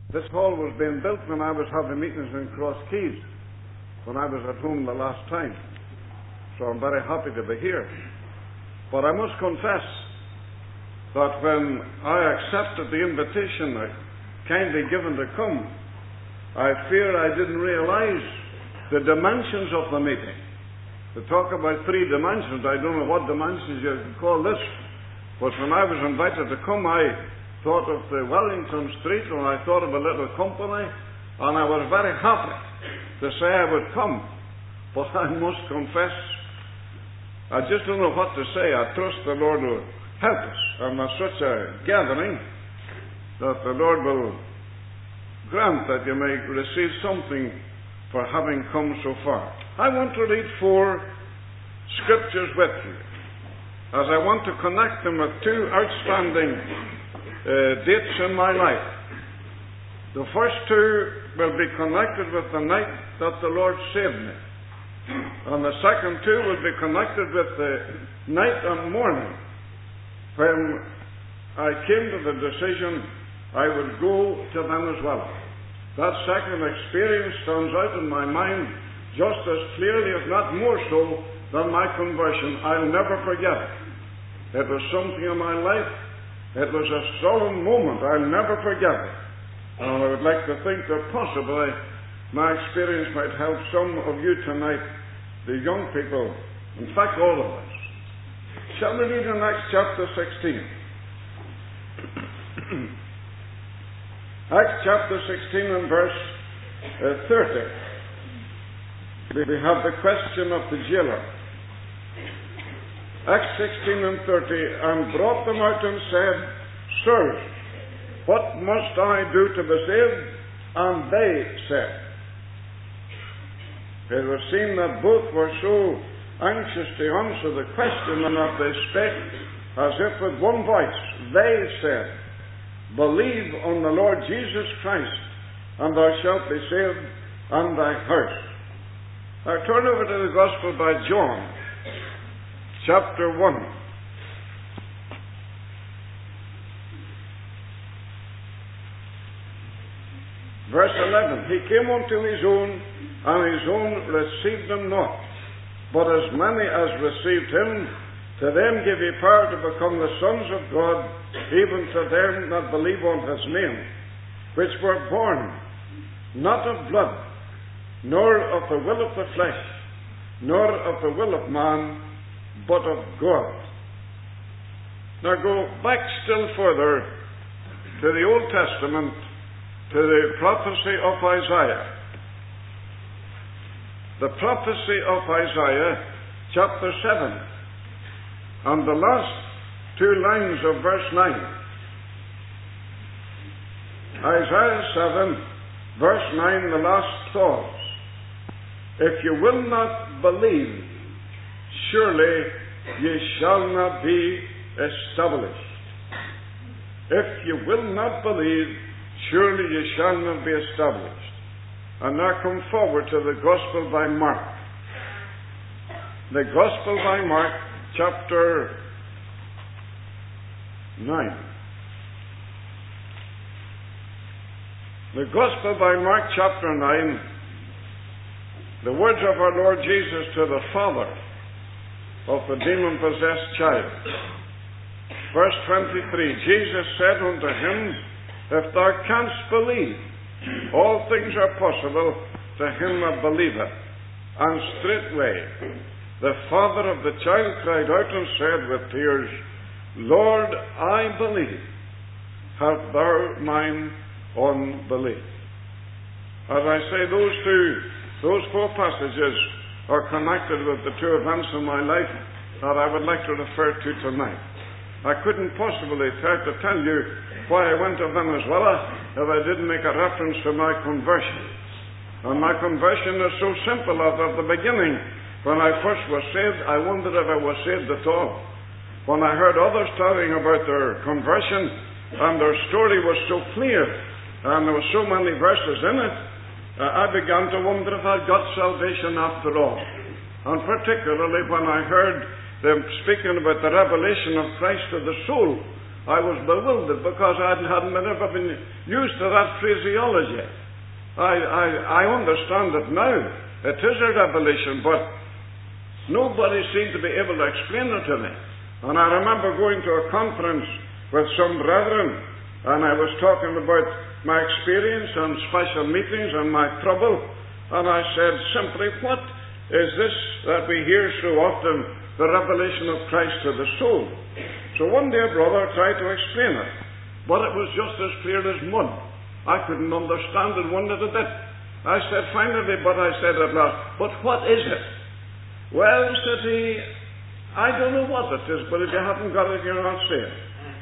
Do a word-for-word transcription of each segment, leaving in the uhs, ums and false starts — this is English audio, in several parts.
This hall was being built when I was having meetings in Cross Keys, when I was at home the last time. So I'm very happy to be here. But I must confess that when I accepted the invitation kindly given to come, I fear I didn't realize the dimensions of the meeting. To talk about three dimensions, I don't know what dimensions you could call this, but when I was invited to come, I thought of the Wellington Street, and I thought of a little company, and I was very happy to say I would come. But I must confess, I just don't know what to say. I trust the Lord will help us. And there's such a gathering that the Lord will grant that you may receive something for having come so far. I want to read four scriptures with you, as I want to connect them with two outstanding uh, dates in my life. The first two will be connected with the night that the Lord saved me, and the second two will be connected with the night and morning when I came to the decision I would go to Venezuela. That second experience stands out in my mind just as clearly, if not more so, than my conversion. I'll never forget it. It was something in my life. It was a solemn moment. I'll never forget it. And I would like to think that possibly my experience might help some of you tonight, the young people, in fact all of us. Shall we read in Acts chapter sixteen? Acts chapter sixteen and verse uh, thirty. We have the question of the jailer. Acts sixteen and thirty, and brought them out and said, Sirs, what must I do to be saved? And they said. It was seen that both were so anxious to answer the question, and that they spake as if with one voice. They said, Believe on the Lord Jesus Christ, and thou shalt be saved, and thy house. Now turn over to the Gospel by John, chapter one. Verse eleven. He came unto his own, and his own received him not. But as many as received him, to them gave he power to become the sons of God, even to them that believe on his name, which were born not of blood, nor of the will of the flesh, nor of the will of man, but of God. Now go back still further to the Old Testament, to the prophecy of Isaiah. The prophecy of Isaiah, chapter seven, and the last two lines of verse nine. Isaiah seven, verse nine, the last clause. If you will not believe, surely ye shall not be established. If you will not believe, surely ye shall not be established. And now come forward to the Gospel by Mark. The Gospel by Mark, chapter nine. The Gospel by Mark, chapter nine. The words of our Lord Jesus to the father of the demon-possessed child. Verse twenty-three. Jesus said unto him, If thou canst believe, all things are possible to him that believeth. And straightway the father of the child cried out and said with tears, Lord, I believe. Help thou mine unbelief. As I say, those two, those four passages are connected with the two events in my life that I would like to refer to tonight. I couldn't possibly try to tell you why I went to Venezuela if I didn't make a reference to my conversion. And my conversion is so simple that at the beginning, when I first was saved, I wondered if I was saved at all. When I heard others telling about their conversion, and their story was so clear, and there were so many verses in it, uh, I began to wonder if I'd got salvation after all. And particularly when I heard them speaking about the revelation of Christ to the soul, I was bewildered because I hadn't never been used to that phraseology. I, I, I understand it now. It is a revelation, but nobody seemed to be able to explain it to me. And I remember going to a conference with some brethren, and I was talking about my experience and special meetings and my trouble, and I said simply, what is this that we hear so often, the revelation of Christ to the soul? So one day a brother tried to explain it, but it was just as clear as mud. I couldn't understand it one little bit. I said finally, but I said at last, but what is it? Well, said he, I don't know what it is, but if you haven't got it, you're not saved.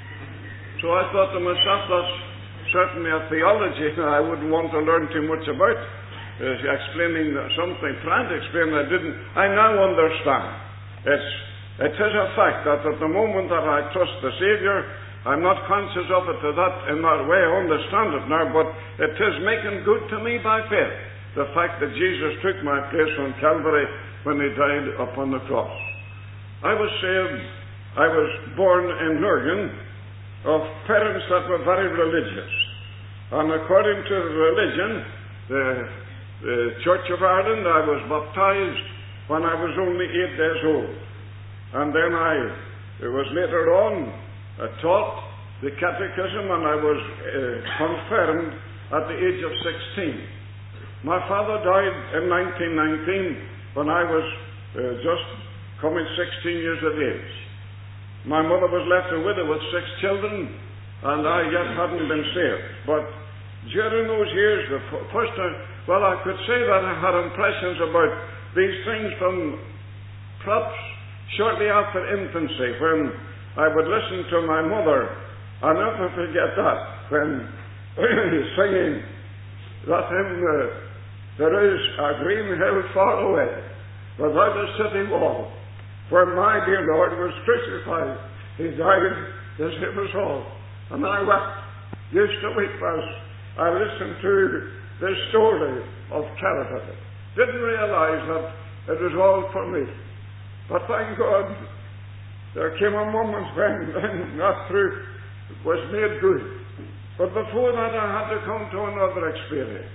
So I thought to myself, that's certainly a theology I wouldn't want to learn too much about. Uh, explaining something, trying to explain I didn't. I now understand. It's, it is a fact that at the moment that I trust the Saviour, I'm not conscious of it to that, in that way. I understand it now, but it is making good to me by faith. The fact that Jesus took my place on Calvary when He died upon the cross. I was saved, I was born in Lurgan of parents that were very religious. And according to the religion, the, the Church of Ireland, I was baptized when I was only eight days old. And then I, it was later on, I taught the catechism and I was uh, confirmed at the age of sixteen. My father died in nineteen nineteen when I was uh, just coming sixteen years of age. My mother was left a widow with six children, and I yet hadn't been saved. But during those years, the first time, well, I could say that I had impressions about these things from perhaps shortly after infancy, when I would listen to my mother. I'll never forget that, when singing that hymn, uh, there is a green hill far away, without a city wall, where my dear Lord was crucified. He died to save us all. And I wept, used to weep as I listened to the story of Calvary. Didn't realize that it was all for me. But thank God, there came a moment when, when that truth was made good. But before that I had to come to another experience.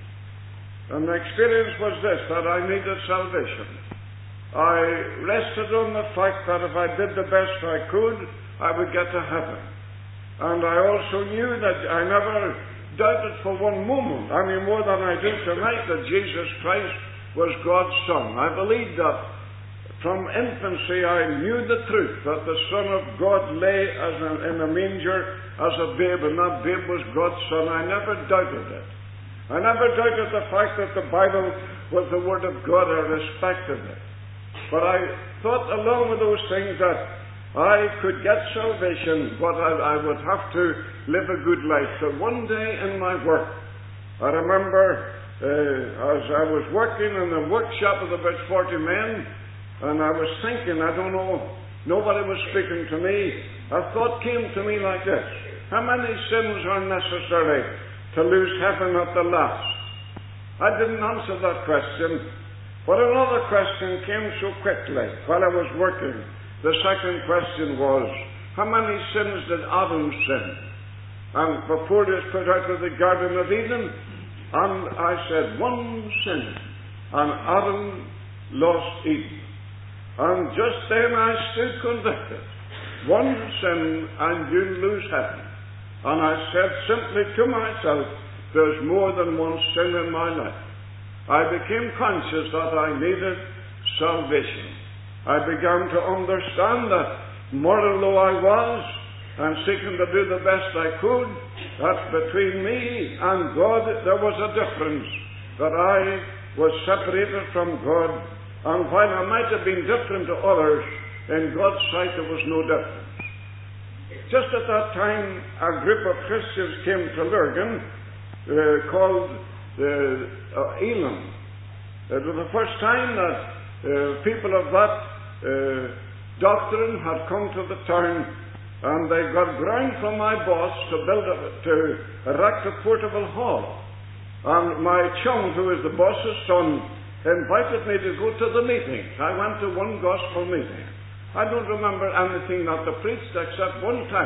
And the experience was this, that I needed salvation. I rested on the fact that if I did the best I could, I would get to heaven. And I also knew that I never doubted for one moment, any more than I do tonight, that Jesus Christ was God's Son. I believed that from infancy I knew the truth, that the Son of God lay as a, in a manger as a babe, and that babe was God's Son. I never doubted it. I never doubted the fact that the Bible was the Word of God. I respected it. But I thought along with those things that I could get salvation, but I, I would have to live a good life. So one day in my work, I remember uh, as I was working in the workshop with about forty men, and I was thinking, I don't know, nobody was speaking to me. A thought came to me like this: how many sins are necessary to lose heaven at the last? I didn't answer that question. But another question came so quickly while I was working. The second question was, how many sins did Adam sin? And before he was put out of the Garden of Eden, and I said, one sin. And Adam lost Eden. And just then I stood convicted. One sin and you lose heaven. And I said simply to myself, there's more than one sin in my life. I became conscious that I needed salvation. I began to understand that, moral though I was, and seeking to do the best I could, that between me and God there was a difference, that I was separated from God, and while I might have been different to others, in God's sight there was no difference. Just at that time, a group of Christians came to Lurgan, uh, called the uh, Elam. It was the first time that uh, people of that uh, doctrine had come to the town, and they got ground from my boss to build a, to erect a portable hall. And my chum, who is the boss's son, invited me to go to the meeting. I went to one gospel meeting. I don't remember anything that they preached except one text.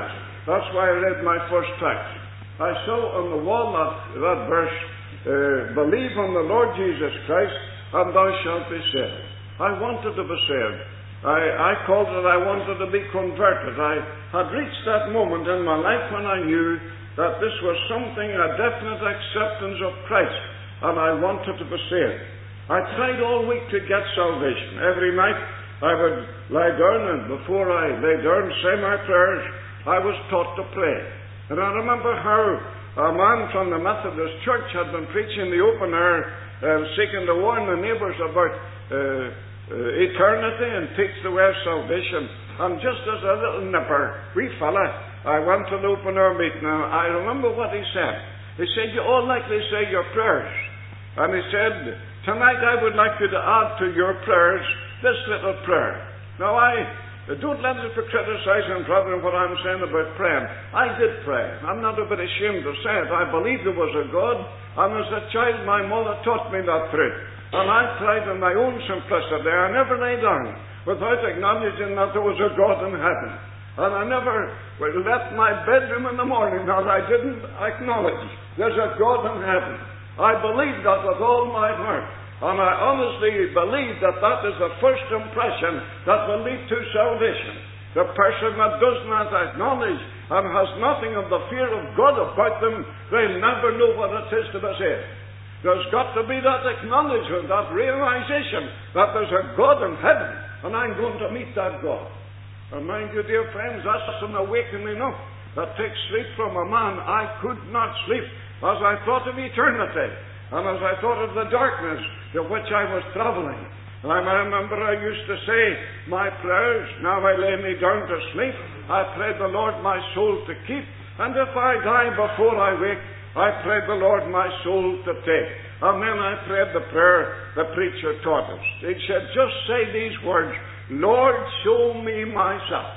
That's why I read my first text. I saw on the wall that, that verse, uh, believe on the Lord Jesus Christ, and thou shalt be saved. I wanted to be saved. I, I called it I wanted to be converted. I had reached that moment in my life when I knew that this was something, a definite acceptance of Christ, and I wanted to be saved. I tried all week to get salvation. Every night I would lie down, and before I lay down, say my prayers. I was taught to pray. And I remember how a man from the Methodist Church had been preaching the open air, uh, seeking to warn the neighbours about uh, uh, eternity and teach the way of salvation. And just as a little nipper, wee fella, I went to the open air meeting, and I remember what he said. He said, you all likely say your prayers. And he said, tonight I would like you to add to your prayers this little prayer. Now I... Don't let us be criticizing, brother, what I'm saying about praying. I did pray. I'm not a bit ashamed to say it. I believed there was a God, and as a child my mother taught me that truth. And I tried in my own simplicity. I never lay down without acknowledging that there was a God in heaven. And I never left my bedroom in the morning that I didn't acknowledge there's a God in heaven. I believed that with all my heart. And I honestly believe that that is the first impression that will lead to salvation. The person that does not acknowledge and has nothing of the fear of God about them, they'll never know what it is to be saved. There's got to be that acknowledgement, that realization that there's a God in heaven, and I'm going to meet that God. And mind you, dear friends, that's an awakening enough that takes sleep from a man. I could not sleep as I thought of eternity. And as I thought of the darkness to which I was travelling, and I remember I used to say my prayers, now I lay me down to sleep, I pray the Lord my soul to keep, and if I die before I wake, I pray the Lord my soul to take. And then I prayed the prayer the preacher taught us. He said, just say these words, Lord, show me myself.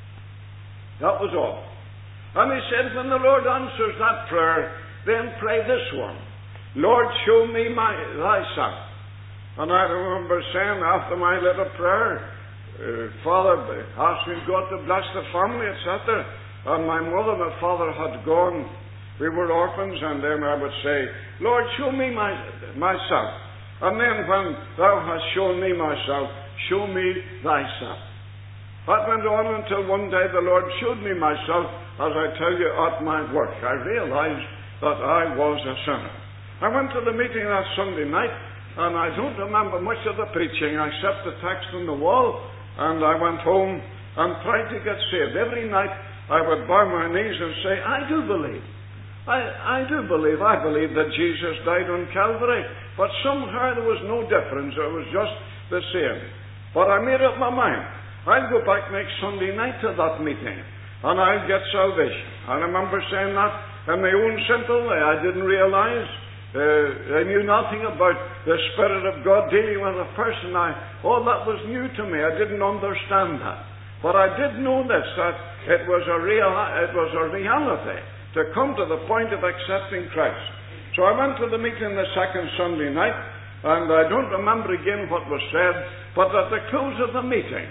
That was all. And he said, when the Lord answers that prayer, then pray this one. Lord, show me my thyself. And I remember saying after my little prayer, uh, Father, asking God to bless the family, et cetera. And my mother and my father had gone. We were orphans, and then I would say, Lord, show me my, myself. And then when thou hast shown me myself, show me thyself. That went on until one day the Lord showed me myself, as I tell you, at my work. I realized that I was a sinner. I went to the meeting that Sunday night, and I don't remember much of the preaching except the text on the wall, and I went home and tried to get saved. Every night I would bow my knees and say, I do believe. I, I do believe. I believe that Jesus died on Calvary, but somehow there was no difference. It was just the same. But I made up my mind. I'll go back next Sunday night to that meeting, and I'll get salvation. I remember saying that in my own simple way. I didn't realize Uh, I knew nothing about the Spirit of God dealing with a person. I, all that was new to me. I didn't understand that. But I did know this, that it was a real, it was a reality to come to the point of accepting Christ. So I went to the meeting the second Sunday night, and I don't remember again what was said, but at the close of the meeting,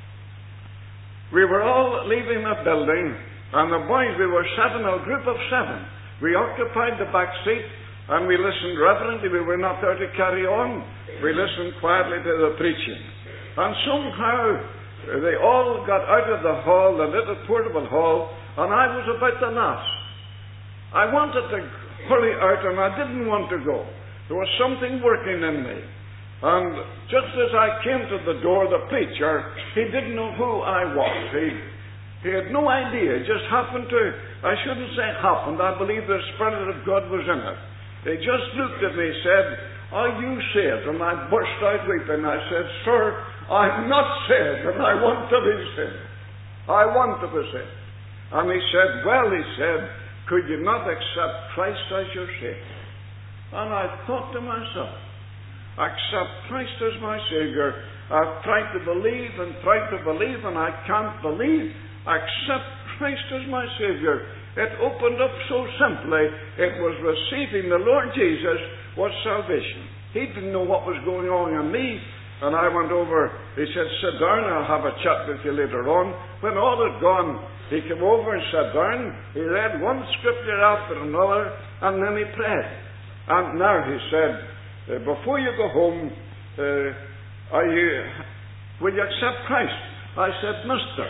we were all leaving the building, and the boys, we were seven, a group of seven. We occupied the back seat, and we listened reverently. We were not there to carry on. We listened quietly to the preaching. And somehow they all got out of the hall, the little portable hall, and I was about the last. I wanted to hurry out, and I didn't want to go. There was something working in me. And just as I came to the door, the preacher, he didn't know who I was. He, he had no idea. It just happened to, I shouldn't say happened, I believe the Spirit of God was in it. They just looked at me and said, are you saved? And I burst out weeping. I said, sir, I'm not saved, and I want to be saved. I want to be saved. And he said, well, he said, could you not accept Christ as your Savior? And I thought to myself, accept Christ as my Savior. I've tried to believe and tried to believe, and I can't believe. Accept Christ as my Savior. It opened up so simply. It was receiving the Lord Jesus was salvation. He didn't know what was going on in me. And I went over. He said, sit down, I'll have a chat with you later on. When all had gone, he came over and sat down. He read one scripture after another, and then he prayed. And now he said, uh, before you go home, uh, are you, will you accept Christ? I said, Mister,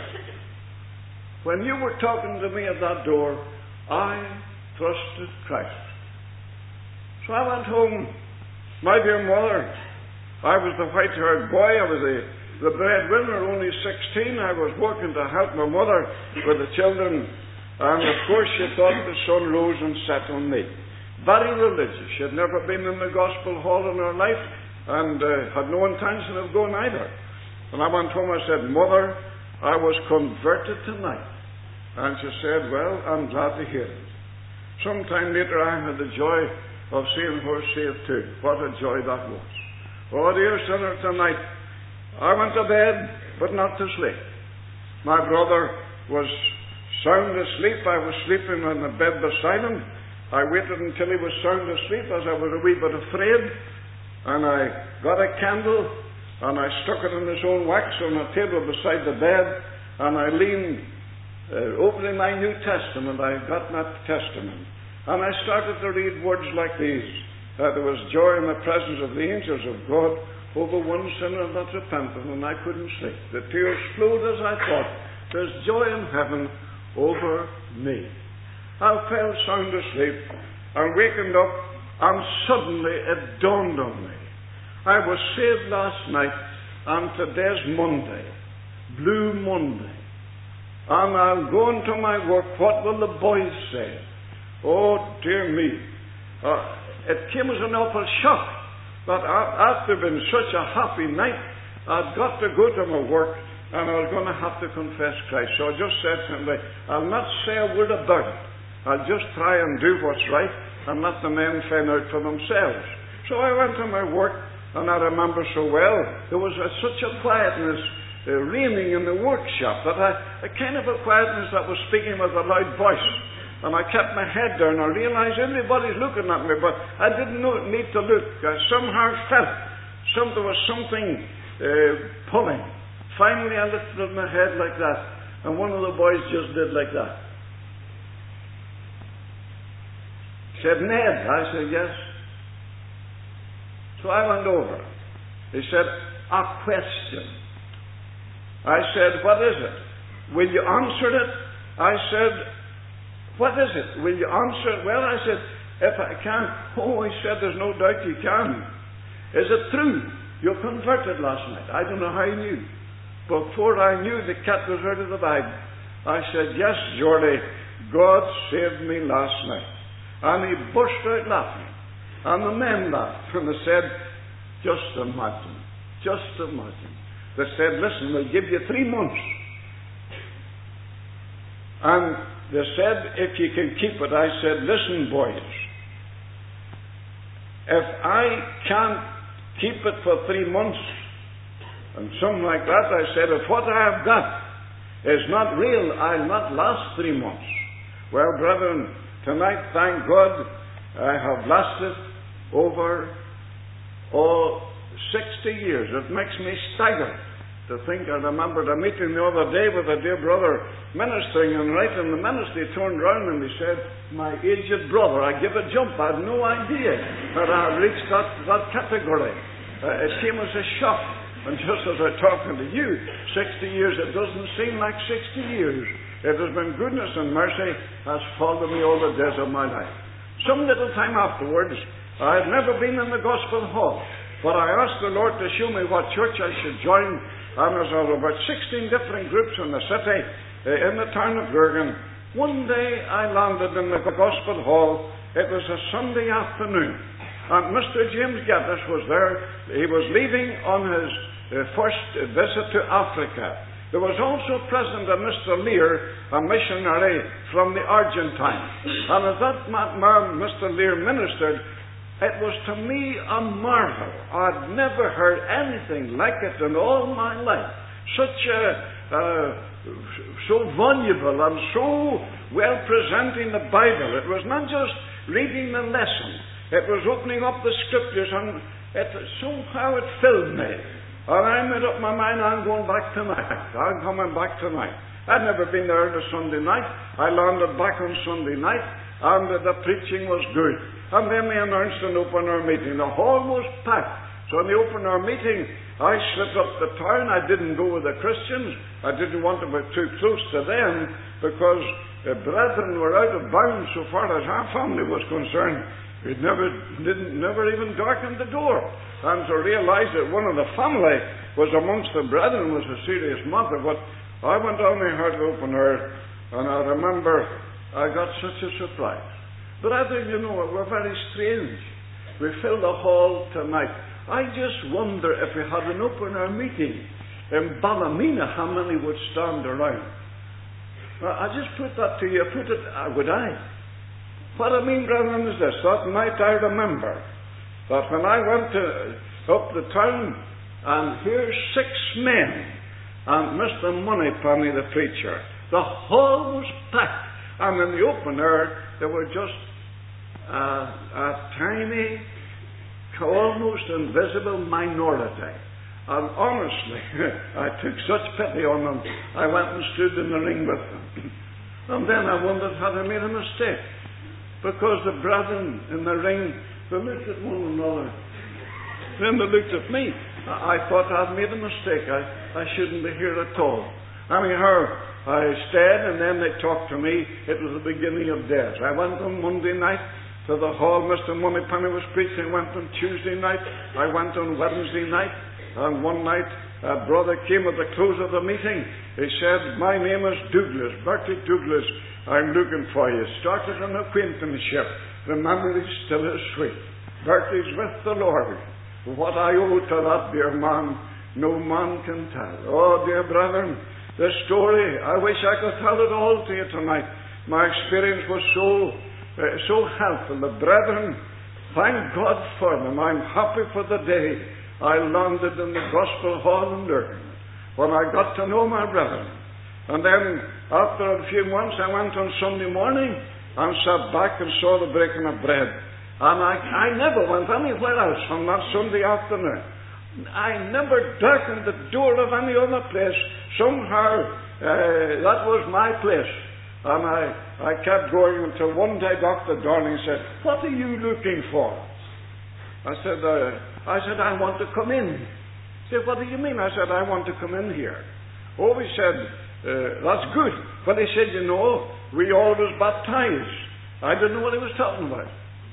when you were talking to me at that door, I trusted Christ. So I went home. My dear mother, I was the white-haired boy. I was the, the breadwinner, only sixteen. I was working to help my mother with the children. And of course she thought the sun rose and set on me. Very religious. She had never been in the gospel hall in her life, and uh, had no intention of going either. And I went home and I said, Mother, I was converted tonight. And she said, well, I'm glad to hear it. Sometime later I had the joy of seeing her saved too. What a joy that was. Oh, dear sinner, tonight I went to bed, but not to sleep. My brother was sound asleep. I was sleeping on the bed beside him. I waited until he was sound asleep, as I was a wee bit afraid, and I got a candle, and I stuck it in his own wax on a table beside the bed, and I leaned, uh, opening my New Testament. I got that Testament, and I started to read words like these. Uh, there was joy in the presence of the angels of God over one sinner that repented, and I couldn't sleep. The tears flowed as I thought, there's joy in heaven over me. I fell sound asleep, and wakened up, and suddenly it dawned on me. I was saved last night, and today's Monday, Blue Monday, and I'm going to my work. What will the boys say? Oh, dear me. Uh, It came as an awful shock that after being such a happy night, I'd got to go to my work and I was going to have to confess Christ. So I just said simply, I'll not say a word about it. I'll just try and do what's right and let the men find out for themselves. So I went to my work, and I remember so well, there was a, such a quietness uh, reigning in the workshop, that I, a kind of a quietness that was speaking with a loud voice. And I kept my head down. I realized everybody's looking at me, but I didn't know, need to look. I somehow felt some, there was something uh, pulling. Finally, I lifted my head like that, and one of the boys just did like that. He said, Ned. I said, yes. So I went over. He said, a question. I said, what is it? Will you answer it? I said, what is it? Will you answer it? Well, I said, if I can. Oh, he said, there's no doubt you can. Is it true? You converted last night. I don't know how you knew. Before I knew, the cat was out of the bag. I said, yes, Geordie, God saved me last night. And he burst out laughing. And the men laughed. And they said, just imagine. Just imagine. They said, listen, we'll give you three months. And they said, if you can keep it. I said, listen, boys, if I can't keep it for three months, and something like that, I said, if what I have got is not real, I'll not last three months. Well, brethren, tonight, thank God, I have lasted over, oh, sixty years. It makes me stagger to think. I remembered a meeting the other day with a dear brother ministering, and right in the ministry he turned round and he said, my aged brother, I give a jump. I had no idea that I reached that, that category. Uh, it came as a shock. And just as I'm talking to you, sixty years, it doesn't seem like sixty years. It has been goodness and mercy has followed me all the days of my life. Some little time afterwards, I had never been in the gospel hall, but I asked the Lord to show me what church I should join. And there were about sixteen different groups in the city, uh, in the town of Gergan. One day I landed in the gospel hall. It was a Sunday afternoon, and Mister James Geddes was there. He was leaving on his uh, first visit to Africa. There was also present a Mister Lear, a missionary from the Argentine. And as that man, Mister Lear, ministered, it was to me a marvel. I'd never heard anything like it in all my life. Such a, uh, so voluble and so well presenting the Bible. It was not just reading the lesson. It was opening up the scriptures, and it, somehow it filled me. And I made up my mind, I'm going back tonight. I'm coming back tonight. I'd never been there on a Sunday night. I landed back on Sunday night, and the preaching was good. And then they announced an open-air meeting. The hall was packed. So in the open-air meeting, I slipped up the town. I didn't go with the Christians. I didn't want to be too close to them, because the brethren were out of bounds so far as our family was concerned. We never didn't never even darkened the door. And to realize that one of the family was amongst the brethren was a serious matter. But I went down and heard the open air, and I remember I got such a surprise. Brethren, you know, we're very strange. We filled the hall tonight. I just wonder if we had an open air meeting in Ballymena, how many would stand around? I just put that to you. Put it, uh, would I? What I mean, brethren, is this. That night I remember that when I went to, up the town, and here's six men, and Mister Moneypenny, the preacher. The hall was packed, and in the open air there were just uh, a tiny, almost invisible minority. And honestly, I took such pity on them, I went and stood in the ring with them. And then I wondered, had I made a mistake? Because the brethren in the ring, they looked at one another. Then they looked at me. I, I thought I'd made a mistake. I, I shouldn't be here at all. Anyhow, I stayed, and then they talked to me. It was the beginning of days. I went on Monday night to the hall. Mister Moneypenny was preaching. I went on Tuesday night. I went on Wednesday night. And one night, a brother came at the close of the meeting. He said, "My name is Douglas, Bertie Douglas. I'm looking for you." Started an acquaintanceship. The memory still is sweet. Bertie's with the Lord. What I owe to that dear man, no man can tell. Oh, dear brethren, the story, I wish I could tell it all to you tonight. My experience was so, uh, so helpful. The brethren, thank God for them. I'm happy for the day I landed in the Gospel Hall in Durban, when I got to know my brethren. And then, after a few months, I went on Sunday morning and sat back and saw the breaking of bread. And I, I never went anywhere else on that Sunday afternoon. I never darkened the door of any other place. Somehow, uh, that was my place. And I, I kept going until one day Doctor Darling said, "What are you looking for?" I said, uh, I said, "I want to come in." He said, "What do you mean?" I said, "I want to come in here." Oh, he said, uh, "That's good." But he said, "You know, we always baptize." I didn't know what he was talking about.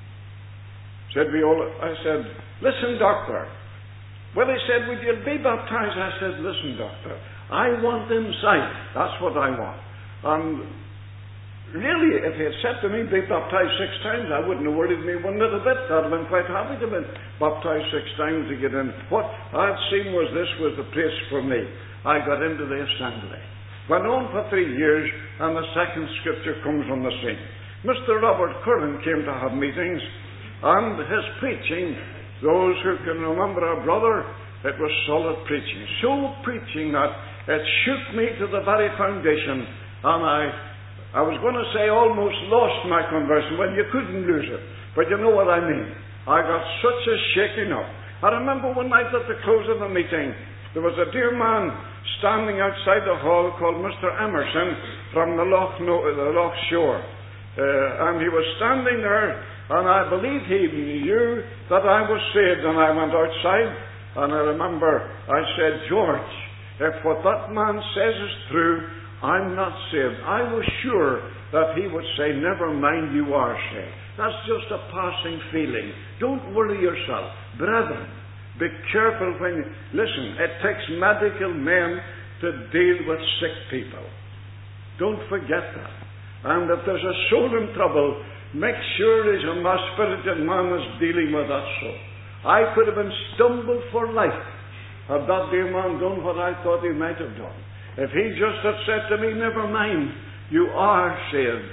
Said we all. I said, "Listen, doctor." Well, he said, "Would you be baptized?" I said, "Listen, doctor, I want inside. That's what I want." And really, if he had said to me, "Be baptized six times," I wouldn't have worried me one little bit. I'd have been quite happy to be baptized six times to get in. What I'd seen was this was the place for me. I got into the assembly. Went on for three years, and the second scripture comes on the scene. Mister Robert Curran came to have meetings, and his preaching, those who can remember our brother, it was solid preaching. So preaching that it shook me to the very foundation, and I I was going to say almost lost my conversion. Well, you couldn't lose it. But you know what I mean. I got such a shaking up. I remember one night at the close of the meeting, there was a dear man standing outside the hall called Mister Emerson from the Loch, no, the Loch Shore. Uh, and he was standing there, and I believe he knew that I was saved. And I went outside, and I remember I said, "George, if what that man says is true, I'm not saved." I was sure that he would say, "Never mind, you are saved. That's just a passing feeling. Don't worry yourself." Brethren, be careful when you... Listen, it takes medical men to deal with sick people. Don't forget that. And if there's a soul in trouble, make sure there's a spirited man that's dealing with that soul. I could have been stumbled for life had that dear man done what I thought he might have done. If he just had said to me, "Never mind, you are saved,"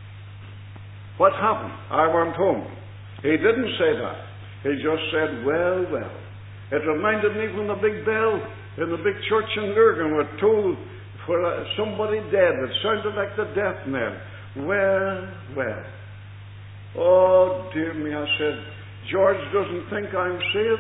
what happened? I went home. He didn't say that. He just said, "Well, well." It reminded me when the big bell in the big church in Lurgan were told for uh, somebody dead. It sounded like the death knell. Well, well. Oh, dear me, I said, "George doesn't think I'm saved.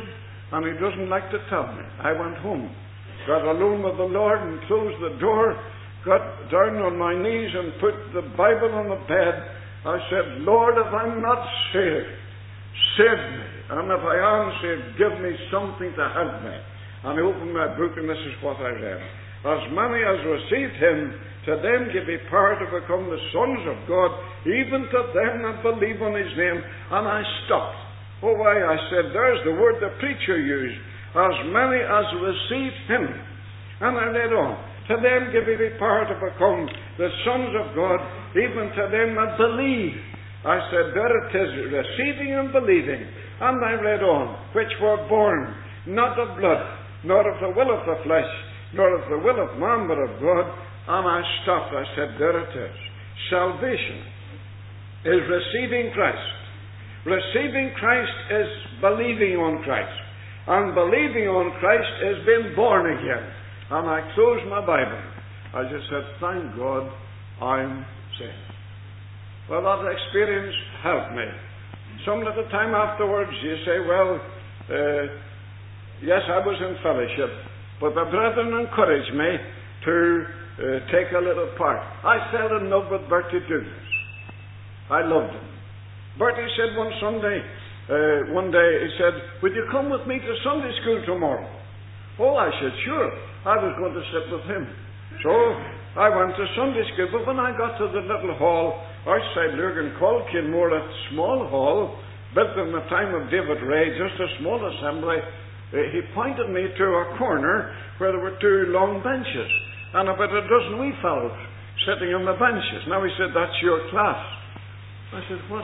and he doesn't like to tell me. I went home, got alone with the Lord and closed the door, got down on my knees and put the Bible on the bed. I said, Lord, if I'm not saved, save me. And if I am saved, give me something to help me. And I opened my book, and this is what I read. As many as received him, to them give he power to become the sons of God, even to them that believe on his name. And I stopped. Oh, why? I said, there's the word the preacher used. As many as received him. And I read on. To them give he power to become the sons of God, even to them that believe. I said, there it is, receiving and believing. And I read on, which were born, not of blood, nor of the will of the flesh, nor of the will of man, but of God. And I stopped. I said, there it is. Salvation is receiving Christ. Receiving Christ is believing on Christ. And believing on Christ is being born again. And I closed my Bible. I just said, thank God I'm saved. Well, that experience helped me. Some little time afterwards, you say, well, uh, yes, I was in fellowship, but the brethren encouraged me to uh, take a little part. I fell in love with Bertie Douglas. I loved him. Bertie said one Sunday, uh, one day, he said, would you come with me to Sunday school tomorrow? Oh, I said, sure. I was going to sit with him. So I went to Sunday school, but when I got to the little hall outside Lurgan Call, Kinmore, a small hall, built in the time of David Ray, just a small assembly, uh, he pointed me to a corner where there were two long benches, and about a dozen wee fellows sitting on the benches. Now he said, that's your class. I said, what?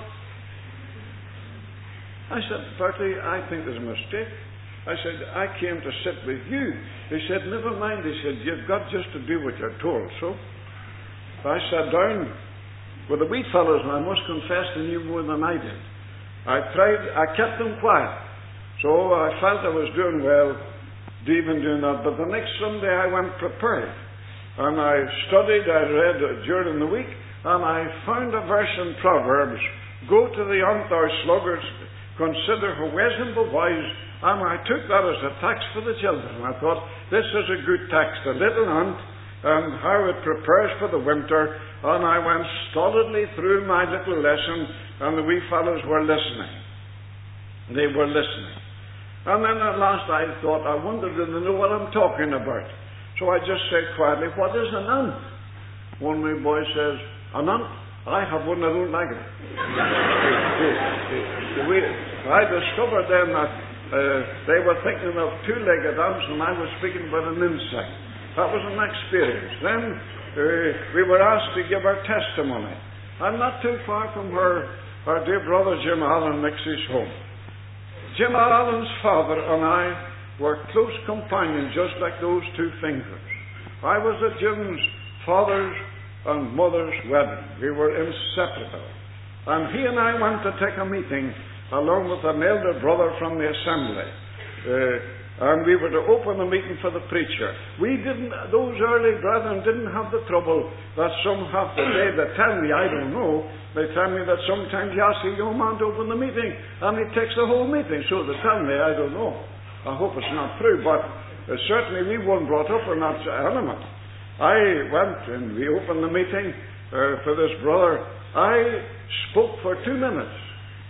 I said, Bertie, I think there's a mistake. I said, I came to sit with you. He said, never mind. He said, you've got just to do what you're told. So I sat down with the wee fellows, and I must confess they knew more than I did. I tried, I kept them quiet. So I felt I was doing well, even doing that. But the next Sunday I went prepared. And I studied, I read during the week, and I found a verse in Proverbs, go to the ant, thou sluggard, consider her wisdom but wise. And I took that as a text for the children. I thought, this is a good text, a little ant, and how it prepares for the winter. And I went stolidly through my little lesson, and the wee fellows were listening. They were listening. And then at last I thought, I wonder, do they know what I'm talking about? So I just said quietly, what is an ant? One wee boy says, an ant? I have one, I don't like it. I discovered then that Uh, they were thinking of two-legged ants, and I was speaking about an insect. That was an experience. Then uh, we were asked to give our testimony. I'm not too far from where our dear brother Jim Allen makes his home. Jim Allen's father and I were close companions, just like those two fingers. I was at Jim's father's and mother's wedding. We were inseparable. And he and I went to take a meeting along with an elder brother from the assembly. Uh, and we were to open the meeting for the preacher. We didn't, those early brethren didn't have the trouble that some have today. They tell me, I don't know, they tell me that sometimes you ask a young man to open the meeting and he takes the whole meeting. So they tell me, I don't know. I hope it's not true, but uh, certainly we weren't brought up in that element. I went and we opened the meeting uh, for this brother. I spoke for two minutes.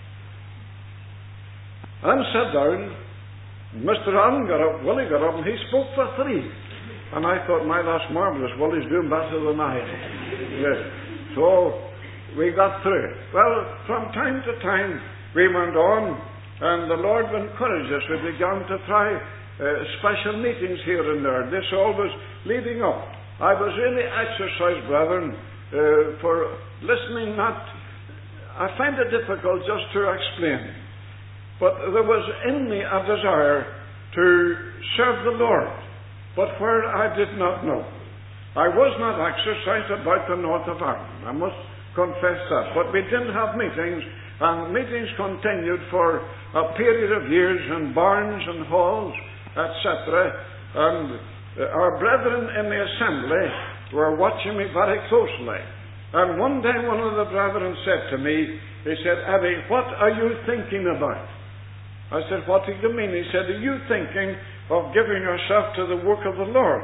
And sat down. Mister Allen got up, Willie got up, and he spoke for three. And I thought, my, that's marvellous. Willie's doing better than I am. Yes. So we got through it. Well, from time to time, we went on, and the Lord encouraged us. We began to try uh, special meetings here and there. This all was leading up. I was really exercised, brethren, uh, for listening not. I find it difficult just to explain. But there was in me a desire to serve the Lord, but where I did not know. I was not exercised about the north of Ireland, I must confess that. But we didn't have meetings, and meetings continued for a period of years in barns and halls, et cetera. And our brethren in the assembly were watching me very closely. And one day one of the brethren said to me, he said, Eddie, what are you thinking about? I said, what do you mean? He said, are you thinking of giving yourself to the work of the Lord?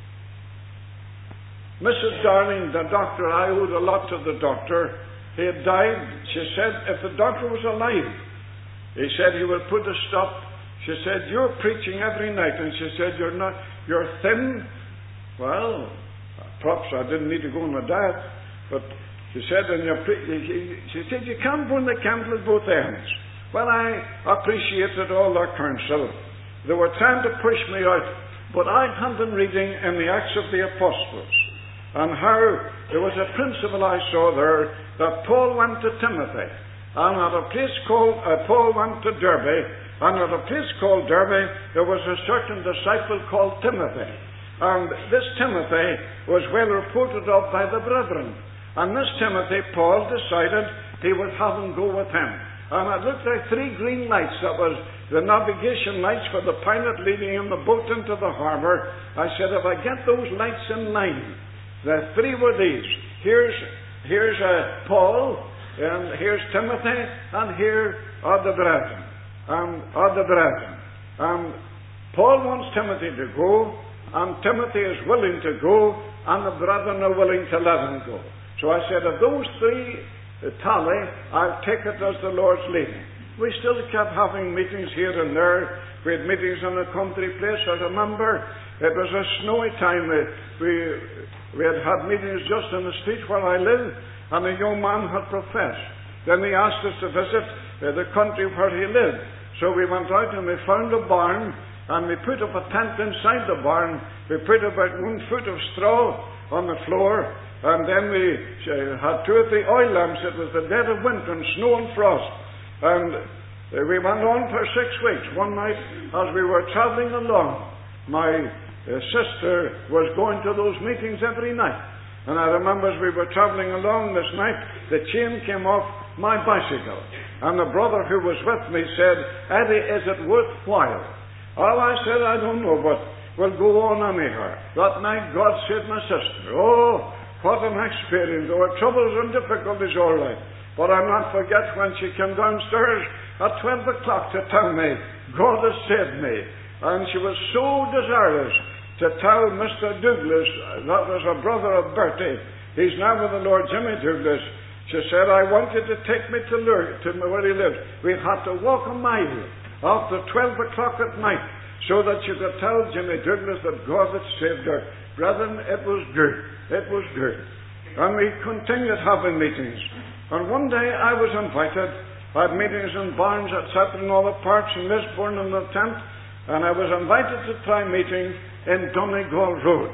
Missus Darling, the doctor, I owed a lot to the doctor. He had died. She said, if the doctor was alive, he said he would put a stop. She said, you're preaching every night. And she said, you're not, you're thin. Well, perhaps I didn't need to go on a diet. But she said, and you're pre- she said, you can't burn the candle at both ends. Well, I appreciated all their counsel. They were trying to push me out. But I had been reading in the Acts of the Apostles, and how there was a principle I saw there, that Paul went to Timothy, and at a place called, uh, Paul went to Derbe, and at a place called Derbe, there was a certain disciple called Timothy. And this Timothy was well reported of by the brethren. And this Timothy, Paul decided he would have him go with him. And it looked like three green lights. That was the navigation lights for the pilot leading in the boat into the harbour. I said, if I get those lights in line, the three were these. Here's here's uh, Paul, and here's Timothy, and here are the brethren. And are the brethren. And Paul wants Timothy to go, and Timothy is willing to go, and the brethren are willing to let him go. So I said, if those three tally, I'll take it as the Lord's leading. We still kept having meetings here and there. We had meetings in a country place. I remember it was a snowy time. We, we, we had had meetings just in the street where I live, and a young man had professed. Then he asked us to visit uh, the country where he lived. So we went out and we found a barn, and we put up a tent inside the barn. We put about one foot of straw on the floor, and then we uh, had two or three oil lamps. It was the dead of winter and snow and frost. And uh, we went on for six weeks. One night, as we were travelling along, my uh, sister was going to those meetings every night. And I remember as we were travelling along this night, the chain came off my bicycle. And the brother who was with me said, Eddie, is it worthwhile? Oh, I said, I don't know, but we'll go on anyhow. That night, God saved my sister. Oh, what an experience. There were troubles and difficulties all right. But I'll not forget when she came downstairs at twelve o'clock to tell me, God has saved me. And she was so desirous to tell Mister Douglas, that was a brother of Bertie, he's now with the Lord, Jimmy Douglas. She said, I want you to take me to, Lur- to where he lives. We'd have to walk a mile after twelve o'clock at night so that you could tell Jimmy Douglas that God had saved her. Brethren, it was good. It was good. And we continued having meetings. And one day I was invited. I had meetings in barns, et cetera, in other parts in Lisburn in the tent. And I was invited to try meeting in Donegal Road.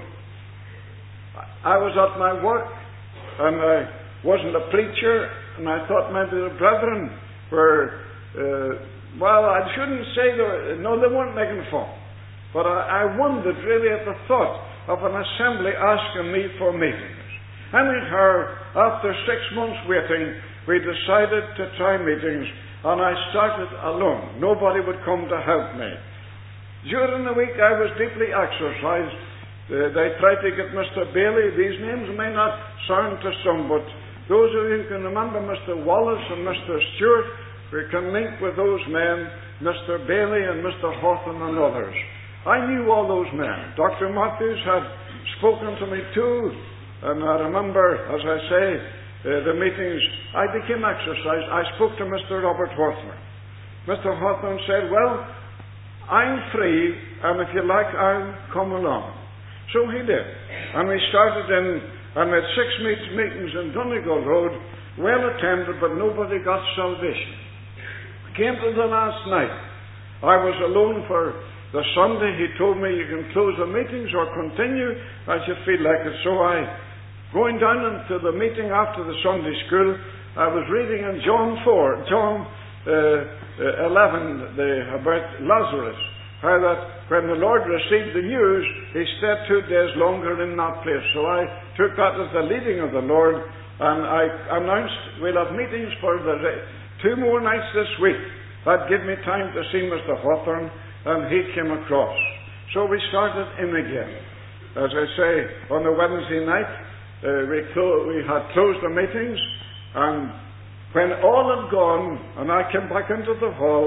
I was at my work, and I wasn't a preacher, and I thought maybe the brethren were, uh, well, I shouldn't say, they were, no, they weren't making fun. But I, I wondered really at the thought of an assembly asking me for meetings. Anyhow, after six months waiting, we decided to try meetings, and I started alone. Nobody would come to help me. During the week I was deeply exercised. Uh, they tried to get Mister Bailey. These names may not sound to some, but those of you who can remember Mister Wallace and Mister Stewart, we can link with those men, Mister Bailey and Mister Hawthorne and others. I knew all those men. Doctor Matthews had spoken to me too, and I remember, as I say, uh, the meetings, I became exercised. I spoke to Mister Robert Hawthorne. Mister Hawthorne said, well, I'm free, and if you like, I'll come along. So he did. And we started in, and we had six meet- meetings in Donegal Road, well attended, but nobody got salvation. Came to the last night. I was alone for the Sunday. He told me you can close the meetings or continue as you feel like it. So I, going down into the meeting after the Sunday school, I was reading in John four, John uh, Uh, eleven, the, about Lazarus, how that when the Lord received the news, he stayed two days longer in that place. So I took that as the leading of the Lord, and I announced we'll have meetings for the two more nights this week. That gave me time to see Mister Hawthorne, and he came across. So we started in again. As I say, on the Wednesday night, uh, we, clo- we had closed the meetings, and when all had gone, and I came back into the hall,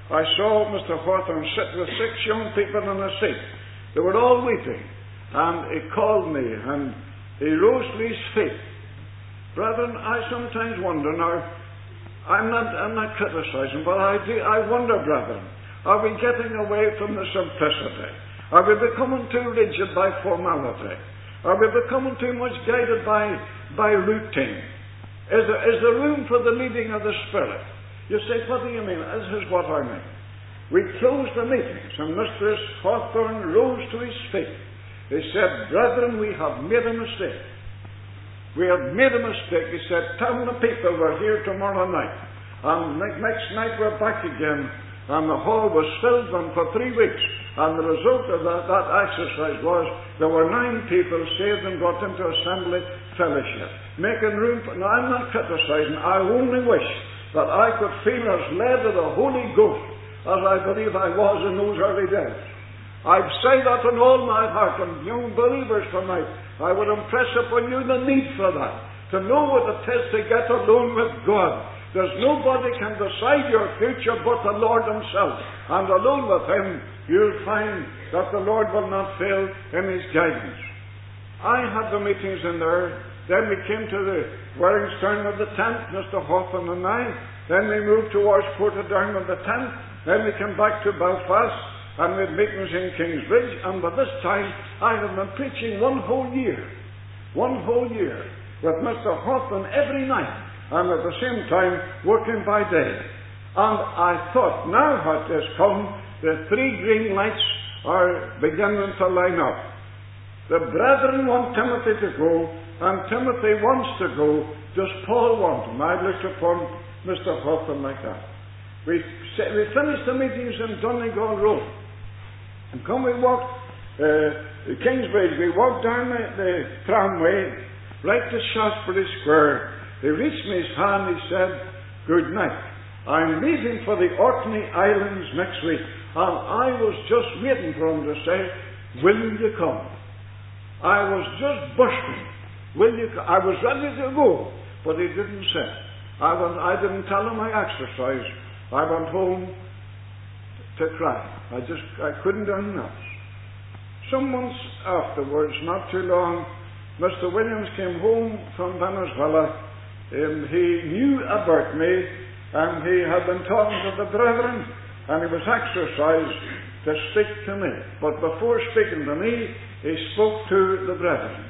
I saw Mister Hawthorne sit with six young people in a seat. They were all weeping. And he called me, and he rose to his feet. Brethren, I sometimes wonder now, I'm not, I'm not criticizing, but I, do, I wonder, brethren, are we getting away from the simplicity? Are we becoming too rigid by formality? Are we becoming too much guided by, by routine? Is there, is there room for the leading of the Spirit? You say, what do you mean? This is what I mean. We closed the meetings, and Mister Hawthorne rose to his feet. He said, brethren, we have made a mistake. We have made a mistake. He said, tell the people we're here tomorrow night. And next night we're back again. And the hall was filled on for three weeks. And the result of that, that exercise was there were nine people saved and got into assembly fellowship. Making room for... Now, I'm not criticizing. I only wish that I could feel as led of the Holy Ghost as I believe I was in those early days. I say that in all my heart, and young believers tonight, I would impress upon you the need for that. To know what it is to get alone with God. There's nobody can decide your future but the Lord Himself. And alone with Him, you'll find that the Lord will not fail in His guidance. I had the meetings in there. Then we came to the wearing stern of the tent, Mister Hawthorne and I. Then we moved towards Portadown with the tent. Then we came back to Belfast. And we had meetings in Kingsbridge, and by this time I have been preaching one whole year. One whole year. With Mister Hawthorne every night, and at the same time working by day. And I thought, now what has come, the three green lights are beginning to line up. The brethren want Timothy to go, and Timothy wants to go, does Paul want him? I looked upon Mister Hawthorne like that. We, we finished the meetings in Donegal Road. And come we walked uh, Kingsbridge, we walked down the, the tramway right to Shaftesbury Square. He reached me his hand, he said, good night. I'm leaving for the Orkney Islands next week. And I was just waiting for him to say, will you come? I was just bursting. Will you come? I was ready to go, but he didn't say. I, went, I didn't tell him I exercised. I went home to cry. I just, I couldn't do enough. Some months afterwards, not too long, Mister Williams came home from Venezuela, and he knew about me, and he had been talking to the brethren, and he was exercised to speak to me. But before speaking to me, he spoke to the brethren.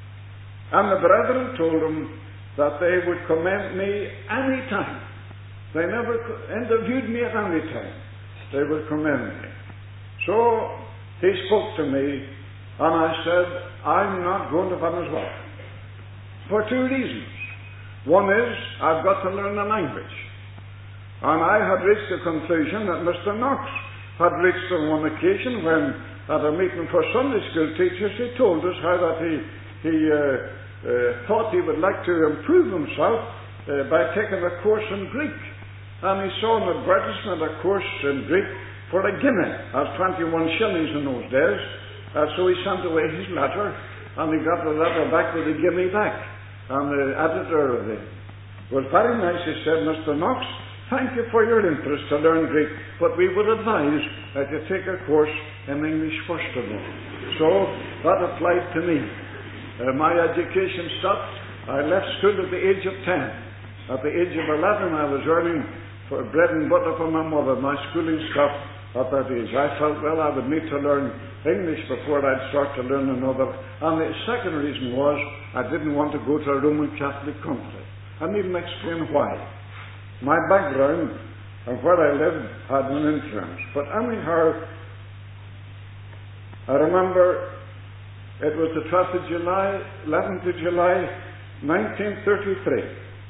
And the brethren told him that they would commend me any time. They never interviewed me at any time. They would commend me. So he spoke to me, and I said, I'm not going to Venezuela. For two reasons. One is, I've got to learn the language. And I had reached the conclusion that Mister Knox had reached on one occasion when, at a meeting for Sunday school teachers, he told us how that he, he uh, uh, thought he would like to improve himself uh, by taking a course in Greek. And he saw an advertisement, a course in Greek, for a guinea. That's twenty-one shillings in those days. Uh, so he sent away his letter, and he got the letter back with the guinea back. And the editor of it was very nice. He said, Mister Knox, thank you for your interest to learn Greek, but we would advise that you take a course in English first of all. So that applied to me. Uh, my education stopped. I left school at the age of ten. At the age of eleven, I was earning for bread and butter for my mother. My schooling stopped at that age. I felt, well, I would need to learn English before I'd start to learn another. And the second reason was I didn't want to go to a Roman Catholic country. I needn't explain why. My background and where I lived had an influence. But anyhow, I remember it was the twelfth of July, eleventh of July, nineteen thirty-three.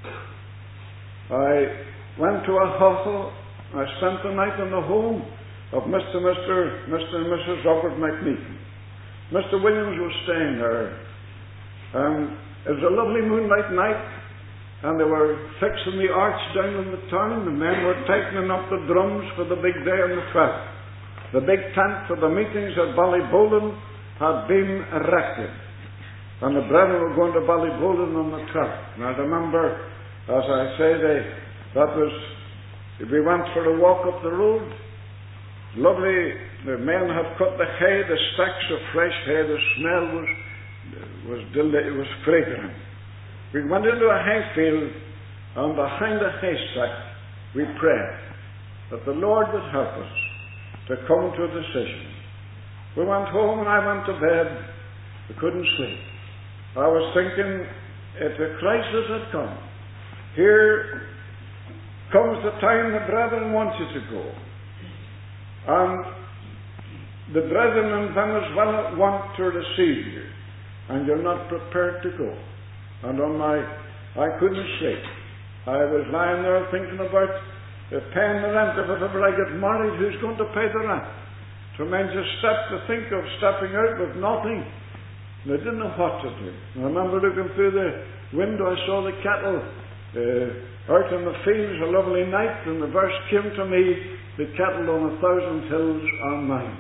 I went to a hovel. I spent the night in the home of Mister Mister Mister and Missus Robert McNeaton. Mister Williams was staying there. Um, it was a lovely moonlight night, and they were fixing the arch down in the town. The men were tightening up the drums for the big day on the twelfth. The big tent for the meetings at Ballybolan had been erected, and the brethren were going to Ballybolan on the twelfth. And I remember, as I say, they, that was We went for a walk up the road. Lovely. The men had cut the hay, the stacks of fresh hay. The smell was was deli- it was fragrant. We went into a hayfield, and behind a haystack we prayed that the Lord would help us to come to a decision. We went home and I went to bed. I couldn't sleep. I was thinking, if the crisis had come, here comes the time the brethren want you to go. And the brethren in Venezuela want to receive you, and you're not prepared to go. And on my, I couldn't sleep. I was lying there thinking about uh, paying the rent. If ever I get married, who's going to pay the rent? So men just stepped to think of stepping out with nothing. And I didn't know what to do. And I remember looking through the window, I saw the cattle uh, out in the fields, a lovely night, and the verse came to me, the cattle on a thousand hills are mine.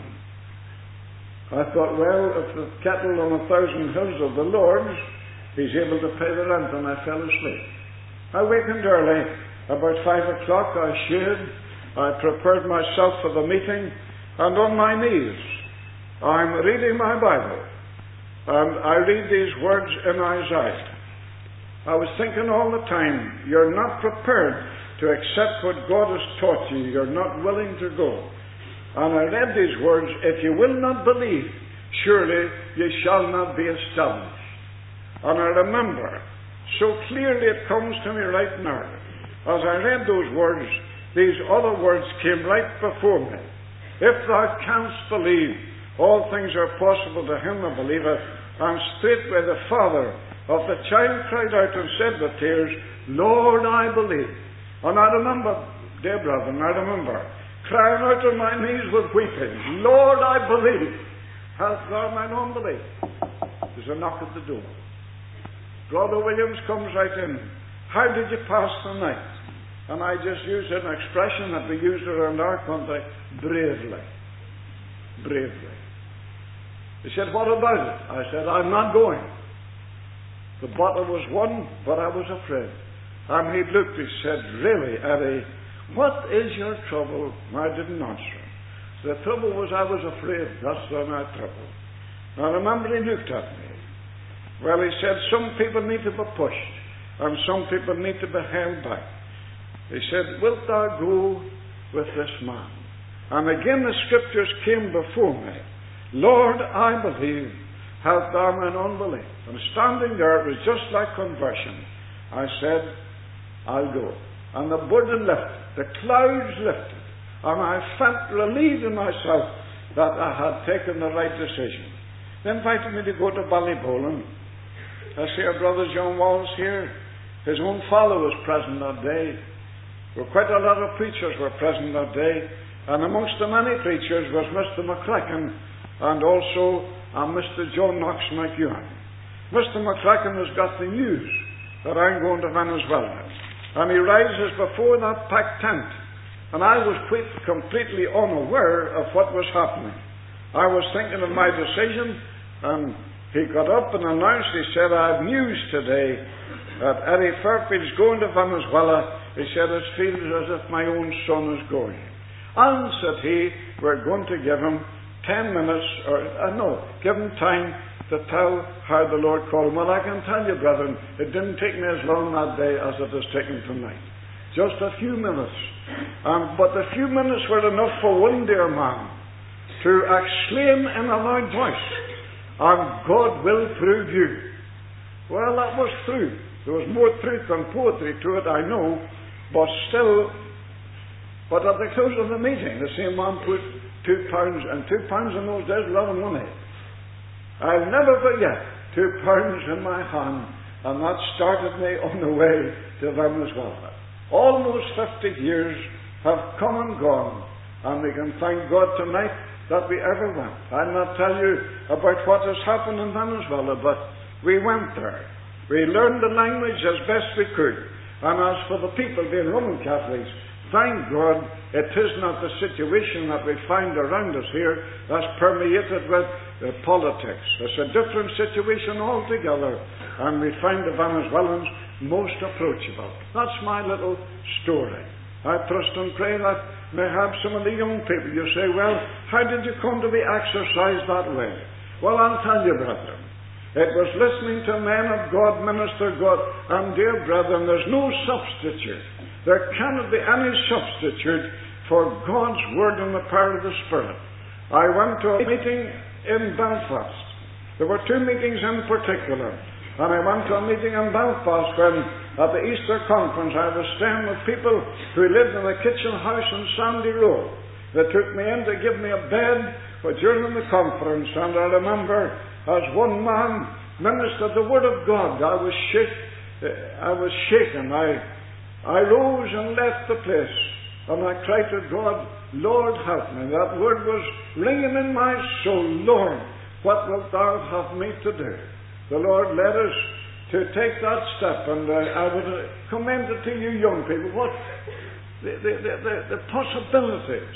I thought, well, if the cattle on a thousand hills are the Lord's, He's able to pay the rent, and I fell asleep. I wakened early, about five o'clock. I shaved, I prepared myself for the meeting, and on my knees, I'm reading my Bible, and I read these words in Isaiah. I was thinking all the time, you're not prepared to accept what God has taught you. You're not willing to go. And I read these words, if you will not believe, surely you shall not be established. And I remember, so clearly it comes to me right now, as I read those words, these other words came right before me. If thou canst believe, all things are possible to him that believeth. And straightway the father of the child cried out and said with tears, Lord, I believe. And I remember, dear brethren, I remember crying out on my knees with weeping, Lord, I believe. Help thou mine unbelief. There's a knock at the door. Brother Williams comes right in. How did you pass the night? And I just used an expression that we used around our country, bravely. Bravely. He said, what about it? I said, I'm not going. The battle was won, but I was afraid. And he looked, he said, really, Eddie, what is your trouble? And I didn't answer him. The trouble was I was afraid. That's my trouble. And I remember he looked at me. Well, he said, some people need to be pushed, and some people need to be held back. He said, wilt thou go with this man? And again the scriptures came before me. Lord, I believe, help thou mine unbelief. And standing there, it was just like conversion. I said, I'll go. And the burden lifted, the clouds lifted, and I felt relieved in myself that I had taken the right decision. They invited me to go to Ballybolan. I see our brother John Walls here. His own father was present that day. Well, quite a lot of preachers were present that day. And amongst the many preachers was Mister McCracken and also uh, Mister John Knox McEwan. Mister McCracken has got the news that I'm going to Venezuela. And he rises before that packed tent. And I was quite completely unaware of what was happening. I was thinking of my decision, and he got up and announced, he said, I have news today that Eddie Fairfield's going to Venezuela. He said, it feels as if my own son is going. And, said he, we're going to give him ten minutes, or uh, no, give him time to tell how the Lord called him. Well, I can tell you, brethren, it didn't take me as long that day as it has taken tonight. Just a few minutes. Um, but the few minutes were enough for one dear man to exclaim in a loud voice, and God will prove you. Well, that was true. There was more truth than poetry to it, I know, but still, but at the close of the meeting, the same man put two pounds, and two pounds in those days, a lot of money. I'll never forget two pounds in my hand, and that started me on the way to Venezuela. Almost fifty years have come and gone, and we can thank God tonight that we ever went. I'll not tell you about what has happened in Venezuela, but we went there. We learned the language as best we could. And as for the people being Roman Catholics, thank God it is not the situation that we find around us here that's permeated with uh, politics. It's a different situation altogether, and we find the Venezuelans most approachable. That's my little story. I trust and pray that mayhap some of the young people, you say, well, how did you come to be exercised that way? Well, I'll tell you, brethren. It was listening to men of God, minister God, and dear brethren, there's no substitute. There cannot be any substitute for God's Word and the power of the Spirit. I went to a meeting in Belfast. There were two meetings in particular. And I went to a meeting in Belfast when, at the Easter conference, I was staying with people who lived in a kitchen house in Sandy Road. They took me in to give me a bed for during the conference, and I remember as one man ministered the Word of God, I was shake, I was shaken. I, I rose and left the place, and I cried to God, Lord, help me. That word was ringing in my soul, Lord, what wilt thou have me to do? The Lord led us to take that step, and uh, I would uh, commend it to you young people. What the, the, the, the, the possibilities,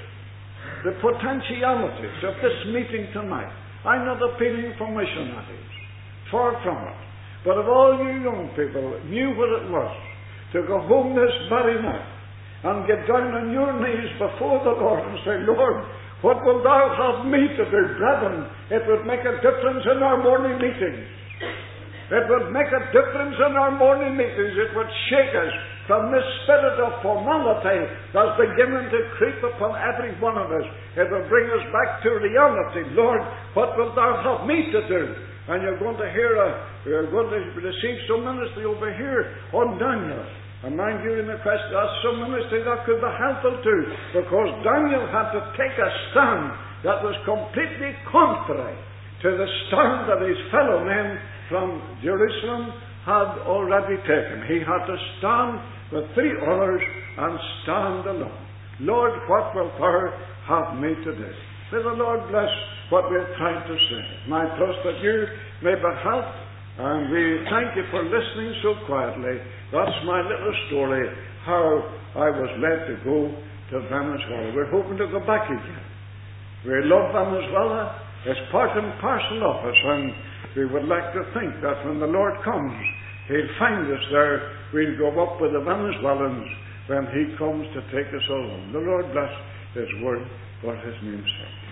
the potentialities of this meeting tonight. I'm not appealing for missionaries, far from it. But if all you young people knew what it was to go home this very night and get down on your knees before the Lord and say, Lord, what wilt thou have me to do? Brethren, it would make a difference in our morning meetings. It would make a difference in our morning meetings. It would shake us from this spirit of formality that's beginning to creep upon every one of us. It will bring us back to reality. Lord, what wilt thou have me to do? And you're going to hear a, you're going to receive some ministry over here on Daniel. And mind you, in the question, that's some ministry that could be helpful too, because Daniel had to take a stand that was completely contrary to the stand that his fellow men from Jerusalem had already taken. He had to stand with three others and stand alone. Lord, what wilt thou have me to do? May the Lord bless what we're trying to say. And I trust that you may be helped, and we thank you for listening so quietly. That's my little story, how I was led to go to Venezuela. We're hoping to go back again. We love Venezuela. It's part and parcel of us, and we would like to think that when the Lord comes, He'll find us there. We'll go up with the Venezuelans when He comes to take us all home. The Lord bless His word for His name's sake.